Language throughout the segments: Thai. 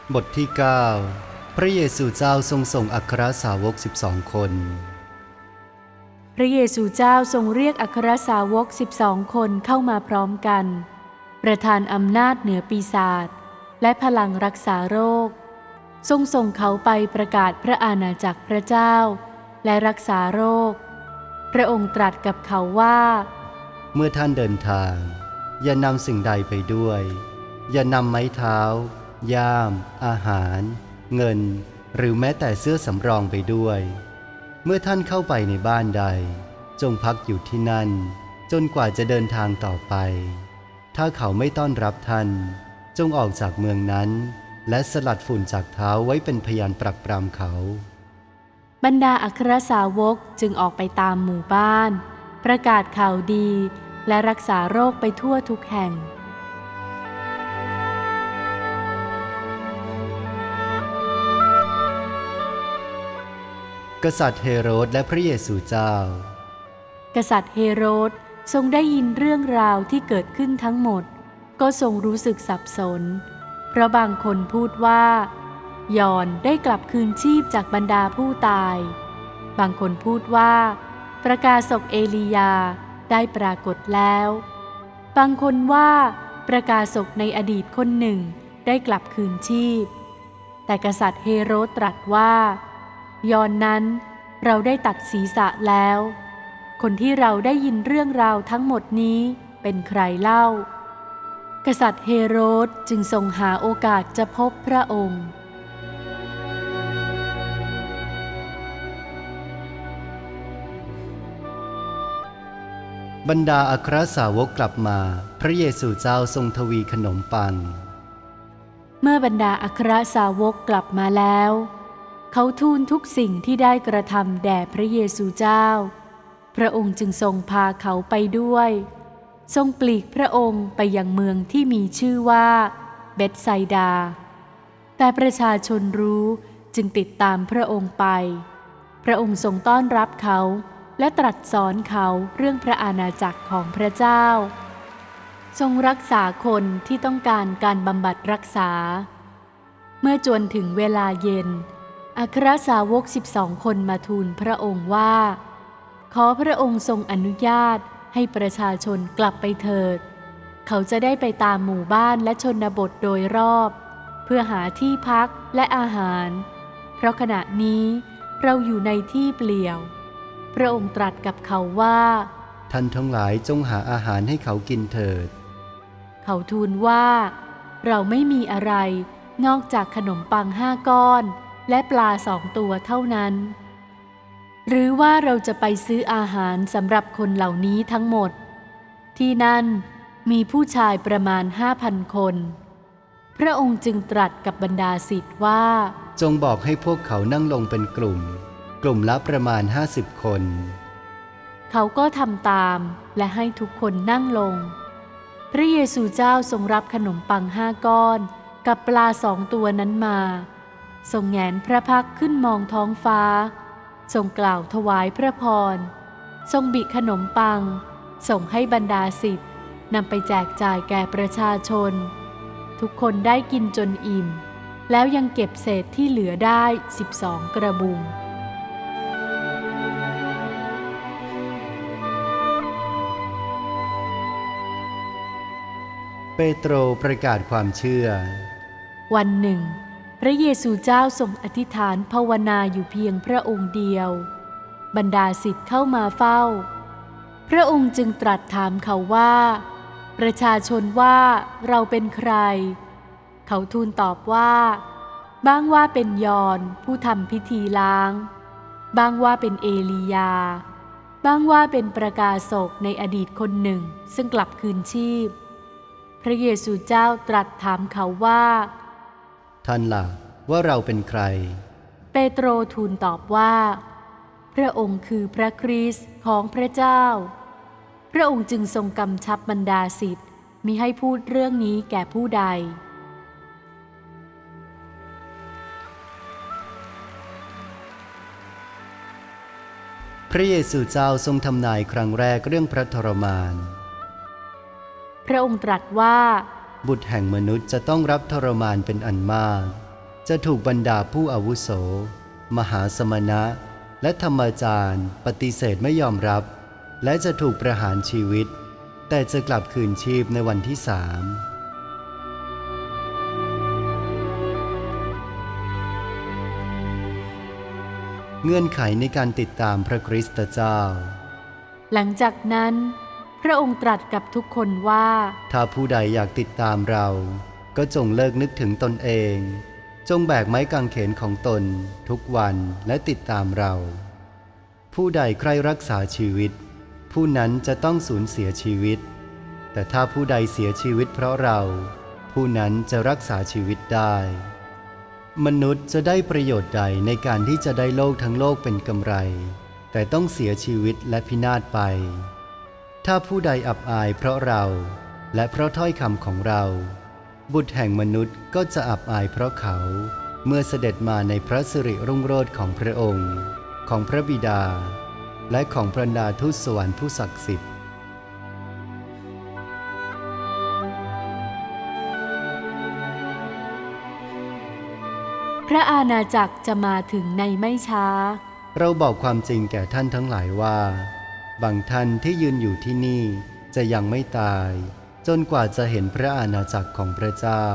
บทที่9พระเยซูเจ้าทรงส่งอัครสาวก12 คนพระเยซูเจ้าทรงเรียกอัครสาวก12 คนเข้ามาพร้อมกันประทานอำนาจเหนือปีศาจและพลังรักษาโรคทรงส่งเขาไปประกาศพระอาณาจักรพระเจ้าและรักษาโรคพระองค์ตรัสกับเขาว่าเมื่อท่านเดินทางอย่านำสิ่งใดไปด้วยอย่านำไม้เท้าย่ามอาหารเงินหรือแม้แต่เสื้อสำรองไปด้วยเมื่อท่านเข้าไปในบ้านใดจงพักอยู่ที่นั่นจนกว่าจะเดินทางต่อไปถ้าเขาไม่ต้อนรับท่านจงออกจากเมืองนั้นและสลัดฝุ่นจากเท้าไว้เป็นพยานปรักปรำเขาบรรดาอัครสาวกจึงออกไปตามหมู่บ้านประกาศข่าวดีและรักษาโรคไปทั่วทุกแห่งกษัตริย์เฮโรดและพระเยซูเจ้ากษัตริย์เฮโรดทรงได้ยินเรื่องราวที่เกิดขึ้นทั้งหมดก็ทรงรู้สึกสับสนเพราะบางคนพูดว่ายอนได้กลับคืนชีพจากบรรดาผู้ตายบางคนพูดว่าประกาศกเอลียาได้ปรากฏแล้วบางคนว่าประกาศกในอดีตคนหนึ่งได้กลับคืนชีพแต่กษัตริย์เฮโรดตรัสว่ายอนนั้นเราได้ตัดศีรษะแล้วคนที่เราได้ยินเรื่องราวทั้งหมดนี้เป็นใครเล่ากษัตริย์เฮโรดจึงทรงหาโอกาสจะพบพระองค์บรรดาอัครสาวกกลับมาพระเยซูเจ้าทรงทวีขนมปังเมื่อบรรดาอัครสาวกกลับมาแล้วเขาทูลทุกสิ่งที่ได้กระทำแด่พระเยซูเจ้าพระองค์จึงทรงพาเขาไปด้วยทรงปลีกพระองค์ไปยังเมืองที่มีชื่อว่าเบธไซดาแต่ประชาชนรู้จึงติดตามพระองค์ไปพระองค์ทรงต้อนรับเขาและตรัสสอนเขาเรื่องพระอาณาจักรของพระเจ้าทรงรักษาคนที่ต้องการบำบัดรักษาเมื่อจวนถึงเวลาเย็นอัครสาวก12 คนมาทูลพระองค์ว่าขอพระองค์ทรงอนุญาตให้ประชาชนกลับไปเถิดเขาจะได้ไปตามหมู่บ้านและชนบทโดยรอบเพื่อหาที่พักและอาหารเพราะขณะนี้เราอยู่ในที่เปลี่ยวพระองค์ตรัสกับเขาว่าท่านทั้งหลายจงหาอาหารให้เขากินเถิดเขาทูลว่าเราไม่มีอะไรนอกจากขนมปัง5 ก้อนและปลา2 ตัวเท่านั้นหรือว่าเราจะไปซื้ออาหารสำหรับคนเหล่านี้ทั้งหมดที่นั่นมีผู้ชายประมาณ 5,000 คนพระองค์จึงตรัสกับบรรดาศิษย์ว่าจงบอกให้พวกเขานั่งลงเป็นกลุ่มละประมาณ50 คนเขาก็ทำตามและให้ทุกคนนั่งลงพระเยซูเจ้าทรงรับขนมปัง5 ก้อนกับปลา2 ตัวนั้นมาทรงแงนพระพักตร์ขึ้นมองท้องฟ้าทรงกล่าวถวายพระพรทรงบิขนมปังส่งให้บรรดาศิษย์นำไปแจกจ่ายแก่ประชาชนทุกคนได้กินจนอิ่มแล้วยังเก็บเศษที่เหลือได้12 กระบุงเปโตรประกาศความเชื่อวันหนึ่งพระเยซูเจ้าทรงอธิษฐานภาวนาอยู่เพียงพระองค์เดียวบรรดาศิษย์เข้ามาเฝ้าพระองค์จึงตรัสถามเขาว่าประชาชนว่าเราเป็นใครเขาทูลตอบว่าบ้างว่าเป็นยอนผู้ทำพิธีล้างบ้างว่าเป็นเอลียาบ้างว่าเป็นประกาศกในอดีตคนหนึ่งซึ่งกลับคืนชีพพระเยซูเจ้าตรัสถามเขาว่าท่านล่ะว่าเราเป็นใครเปโตรทูลตอบว่าพระองค์คือพระคริสต์ของพระเจ้าพระองค์จึงทรงกำชับบรรดาศิษย์มิให้พูดเรื่องนี้แก่ผู้ใดพระเยซูเจ้าทรงทำนายครั้งแรกเรื่องพระทรมานพระองค์ตรัสว่าบุตรแห่งมนุษย์จะต้องรับทรมานเป็นอันมากจะถูกบรรดาผู้อาวุโสมหาสมณะและธรรมจารย์ปฏิเสธไม่ยอมรับและจะถูกประหารชีวิตแต่จะกลับคืนชีพในวันที่3เงื่อนไขในการติดตามพระคริสตเจ้าหลังจากนั้นพระองค์ตรัสกับทุกคนว่าถ้าผู้ใดอยากติดตามเราก็จงเลิกนึกถึงตนเองจงแบกไม้กางเขนของตนทุกวันและติดตามเราผู้ใดใคร่รักษาชีวิตผู้นั้นจะต้องสูญเสียชีวิตแต่ถ้าผู้ใดเสียชีวิตเพราะเราผู้นั้นจะรักษาชีวิตได้มนุษย์จะได้ประโยชน์ใดในการที่จะได้โลกทั้งโลกเป็นกำไรแต่ต้องเสียชีวิตและพินาศไปถ้าผู้ใดอับอายเพราะเราและเพราะถ้อยคำของเราบุตรแห่งมนุษย์ก็จะอับอายเพราะเขาเมื่อเสด็จมาในพระสิริรุ่งโรจน์ของพระองค์ของพระบิดาและของบรรดาทูตสวรรค์ผู้ศักดิ์สิทธิ์พระอาณาจักรจะมาถึงในไม่ช้าเราบอกความจริงแก่ท่านทั้งหลายว่าบางท่านที่ยืนอยู่ที่นี่จะยังไม่ตายจนกว่าจะเห็นพระอาณาจักรของพระเจ้า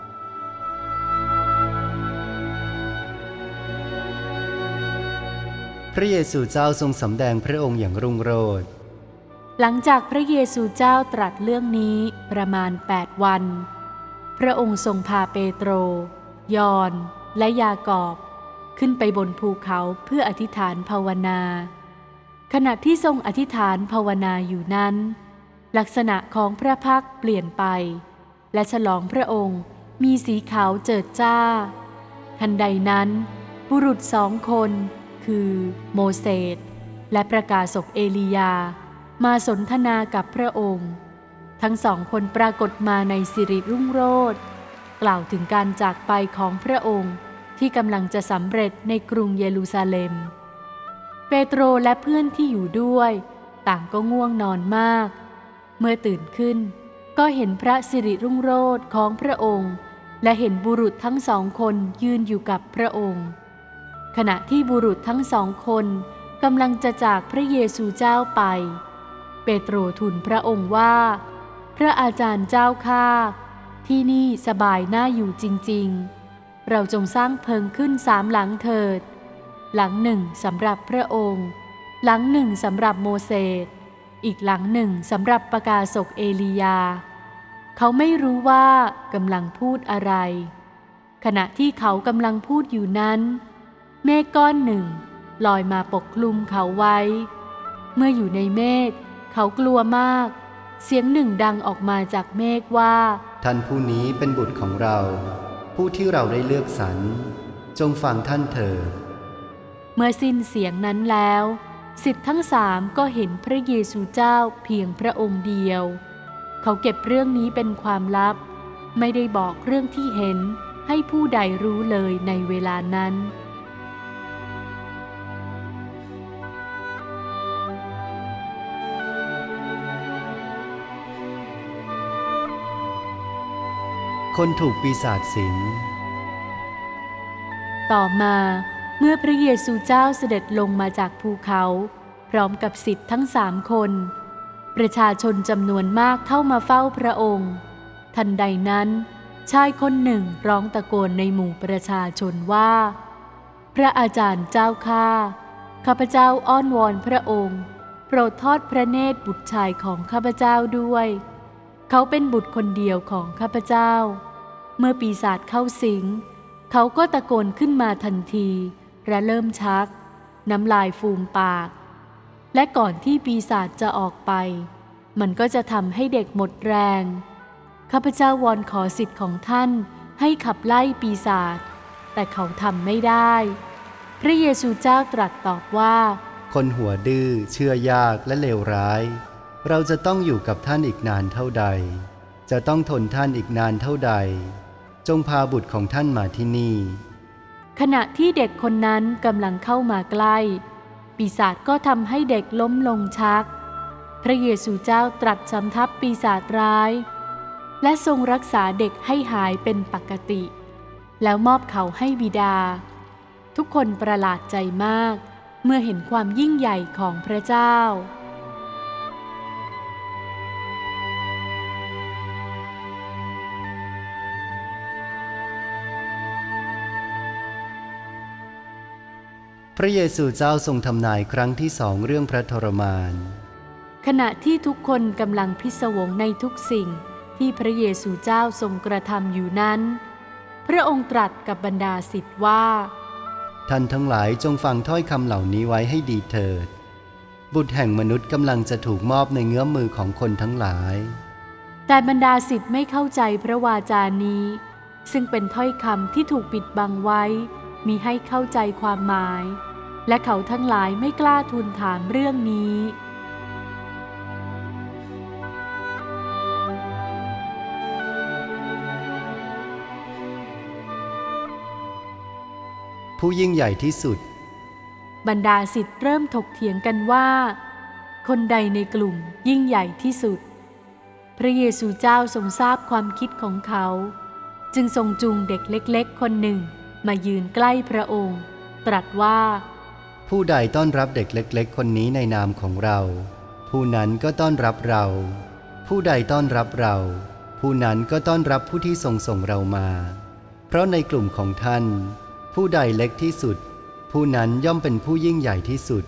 พระเยซูเจ้าทรงสำแดงพระองค์อย่างรุ่งโรจน์หลังจากพระเยซูเจ้าตรัสเรื่องนี้ประมาณ8 วันพระองค์ทรงพาเปโตรยอห์นและยากอบขึ้นไปบนภูเขาเพื่ออธิษฐานภาวนาขณะที่ทรงอธิษฐานภาวนาอยู่นั้นลักษณะของพระพักตร์เปลี่ยนไปและฉลองพระองค์มีสีขาวเจิดจ้าทันใดนั้นบุรุษ2 คนคือโมเสสและประกาศกเอลียามาสนทนากับพระองค์ทั้ง2 คนปรากฏมาในสิริรุ่งโรจน์กล่าวถึงการจากไปของพระองค์ที่กำลังจะสำเร็จในกรุงเยรูซาเล็มเปโตรและเพื่อนที่อยู่ด้วยต่างก็ง่วงนอนมากเมื่อตื่นขึ้นก็เห็นพระสิริรุ่งโรจน์ของพระองค์และเห็นบุรุษทั้ง2 คนยืนอยู่กับพระองค์ขณะที่บุรุษทั้ง2 คนกำลังจะจากพระเยซูเจ้าไปเปโตรทูลพระองค์ว่าพระอาจารย์เจ้าข้าที่นี่สบายน่าอยู่จริงๆเราจงสร้างเพิงขึ้น3 หลังเถิดหลังหนึ่งสำหรับพระองค์หลังหนึ่งสำหรับโมเสสอีกหลังหนึ่งสำหรับประกาศกเอลียาเขาไม่รู้ว่ากำลังพูดอะไรขณะที่เขากำลังพูดอยู่นั้นเมฆก้อนหนึ่งลอยมาปกคลุมเขาไว้เมื่ออยู่ในเมฆเขากลัวมากเสียงหนึ่งดังออกมาจากเมฆว่าท่านผู้นี้เป็นบุตรของเราผู้ที่เราได้เลือกสรรจงฟังท่านเถิดเมื่อสิ้นเสียงนั้นแล้วศิษย์ทั้ง3ก็เห็นพระเยซูเจ้าเพียงพระองค์เดียวเขาเก็บเรื่องนี้เป็นความลับไม่ได้บอกเรื่องที่เห็นให้ผู้ใดรู้เลยในเวลานั้นคนถูกปีศาจสิงต่อมาเมื่อพระเยซูเจ้าเสด็จลงมาจากภูเขาพร้อมกับศิษย์ทั้ง3 คนประชาชนจำนวนมากเข้ามาเฝ้าพระองค์ทันใดนั้นชายคนหนึ่งร้องตะโกนในหมู่ประชาชนว่าพระอาจารย์เจ้าข้าพเจ้าอ้อนวอนพระองค์โปรดทอดพระเนตรบุตรชายของข้าพเจ้าด้วยเขาเป็นบุตรคนเดียวของข้าพเจ้าเมื่อปีศาจเข้าสิงเขาก็ตะโกนขึ้นมาทันทีและเริ่มชักน้ำลายฟูมปากและก่อนที่ปีศาจจะออกไปมันก็จะทำให้เด็กหมดแรงข้าพเจ้าวอนขอสิทธิ์ของท่านให้ขับไล่ปีศาจแต่เขาทำไม่ได้พระเยซูเจ้าตรัสตอบว่าคนหัวดื้อเชื่อยากและเลวร้ายเราจะต้องอยู่กับท่านอีกนานเท่าใดจะต้องทนท่านอีกนานเท่าใดจงพาบุตรของท่านมาที่นี่ขณะที่เด็กคนนั้นกำลังเข้ามาใกล้ปีศาจก็ทำให้เด็กล้มลงชักพระเยซูเจ้าตรัสสำทับปีศาจร้ายและทรงรักษาเด็กให้หายเป็นปกติแล้วมอบเขาให้บิดาทุกคนประหลาดใจมากเมื่อเห็นความยิ่งใหญ่ของพระเจ้าพระเยซูเจ้าทรงทำนายครั้งที่สองเรื่องพระทรมานขณะที่ทุกคนกำลังพิศวงในทุกสิ่งที่พระเยซูเจ้าทรงกระทำอยู่นั้นพระองค์ตรัสกับบรรดาศิษย์ว่าท่านทั้งหลายจงฟังถ้อยคำเหล่านี้ไว้ให้ดีเถิดบุตรแห่งมนุษย์กำลังจะถูกมอบในเงื้อมมือของคนทั้งหลายแต่บรรดาศิษย์ไม่เข้าใจพระวาจานี้ซึ่งเป็นถ้อยคำที่ถูกปิดบังไว้มิให้เข้าใจความหมายและเขาทั้งหลายไม่กล้าทูลถามเรื่องนี้ผู้ยิ่งใหญ่ที่สุดบรรดาศิษย์เริ่มถกเถียงกันว่าคนใดในกลุ่มยิ่งใหญ่ที่สุดพระเยซูเจ้าทรงทราบความคิดของเขาจึงทรงจูงเด็กเล็กๆคนหนึ่งมายืนใกล้พระองค์ตรัสว่าผู้ใดต้อนรับเด็กเล็กๆคนนี้ในนามของเราผู้นั้นก็ต้อนรับเราผู้ใดต้อนรับเราผู้นั้นก็ต้อนรับผู้ที่ทรงส่งเรามาเพราะในกลุ่มของท่านผู้ใดเล็กที่สุดผู้นั้นย่อมเป็นผู้ยิ่งใหญ่ที่สุด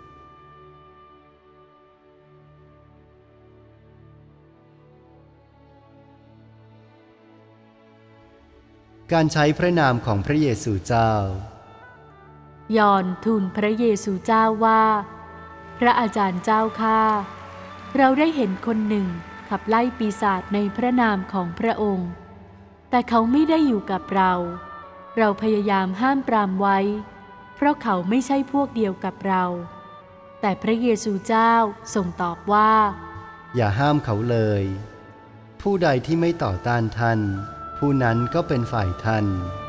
การใช้พระนามของพระเยซูเจ้ายอห์นทูลพระเยซูเจ้าว่าพระอาจารย์เจ้าข้าเราได้เห็นคนหนึ่งขับไล่ปีศาจในพระนามของพระองค์แต่เขาไม่ได้อยู่กับเราพยายามห้ามปรามไว้เพราะเขาไม่ใช่พวกเดียวกับเราแต่พระเยซูเจ้าทรงตอบว่าอย่าห้ามเขาเลยผู้ใดที่ไม่ต่อต้านท่านผู้นั้นก็เป็นฝ่ายท่าน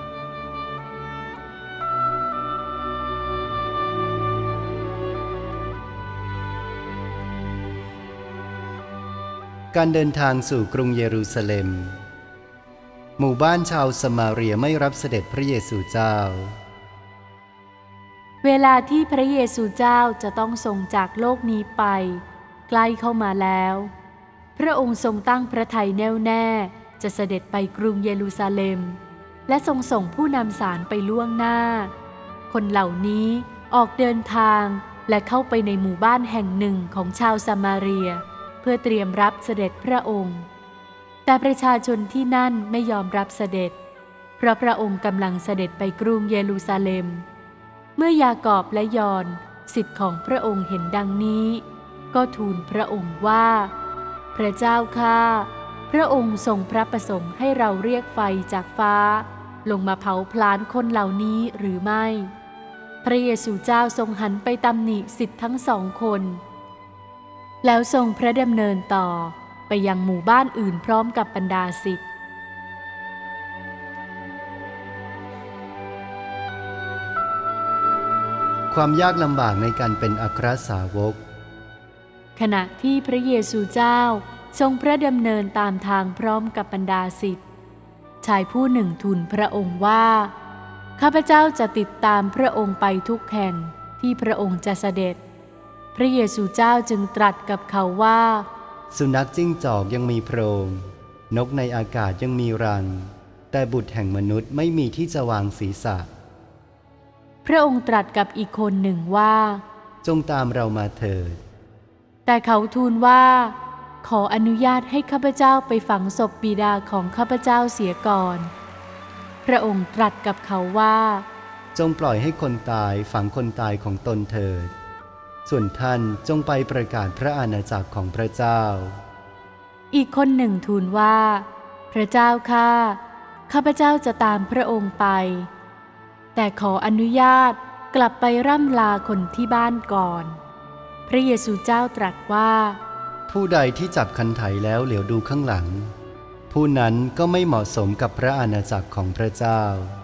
การเดินทางสู่กรุงเยรูซาเล็มหมู่บ้านชาวสมาเรียไม่รับเสด็จพระเยซูเจ้าเวลาที่พระเยซูเจ้าจะต้องทรงจากโลกนี้ไปใกล้เข้ามาแล้วพระองค์ทรงตั้งพระทัยแน่วแน่จะเสด็จไปกรุงเยรูซาเล็มและทรงส่งผู้นำสารไปล่วงหน้าคนเหล่านี้ออกเดินทางและเข้าไปในหมู่บ้านแห่งหนึ่งของชาวสมาเรียเพื่อเตรียมรับเสด็จพระองค์แต่ประชาชนที่นั่นไม่ยอมรับเสด็จเพราะพระองค์กำลังเสด็จไปกรุงเยรูซาเล็มเมื่อยากอบและยอห์นศิษย์ของพระองค์เห็นดังนี้ก็ทูลพระองค์ว่าพระเจ้าข้าพระองค์ทรงพระประสงค์ให้เราเรียกไฟจากฟ้าลงมาเผาพลาญคนเหล่านี้หรือไม่พระเยซูเจ้าทรงหันไปตำหนิศิษย์ทั้งสองคนแล้วทรงพระดำเนินต่อไปยังหมู่บ้านอื่นพร้อมกับบรรดาศิษย์ความยากลำบากในการเป็นอัครสาวกขณะที่พระเยซูเจ้าทรงพระดำเนินตามทางพร้อมกับบรรดาศิษย์ชายผู้หนึ่งทูลพระองค์ว่าข้าพเจ้าจะติดตามพระองค์ไปทุกแห่งที่พระองค์จะเสด็จพระเยซูเจ้าจึงตรัสกับเขาว่าสุนัขจิ้งจอกยังมีโพรงนกในอากาศยังมีรังแต่บุตรแห่งมนุษย์ไม่มีที่จะวางศีรษะพระองค์ตรัสกับอีกคนหนึ่งว่าจงตามเรามาเถิดแต่เขาทูลว่าขออนุญาตให้ข้าพเจ้าไปฝังศพบิดาของข้าพเจ้าเสียก่อนพระองค์ตรัสกับเขาว่าจงปล่อยให้คนตายฝังคนตายของตนเถิดส่วนท่านจงไปประกาศพระอาณาจักรของพระเจ้าอีกคนหนึ่งทูลว่าพระเจ้าข้าพเจ้าจะตามพระองค์ไปแต่ขออนุญาตกลับไปร่ำลาคนที่บ้านก่อนพระเยซูเจ้าตรัสว่าผู้ใดที่จับคันไถแล้วเหลียวดูข้างหลังผู้นั้นก็ไม่เหมาะสมกับพระอาณาจักรของพระเจ้า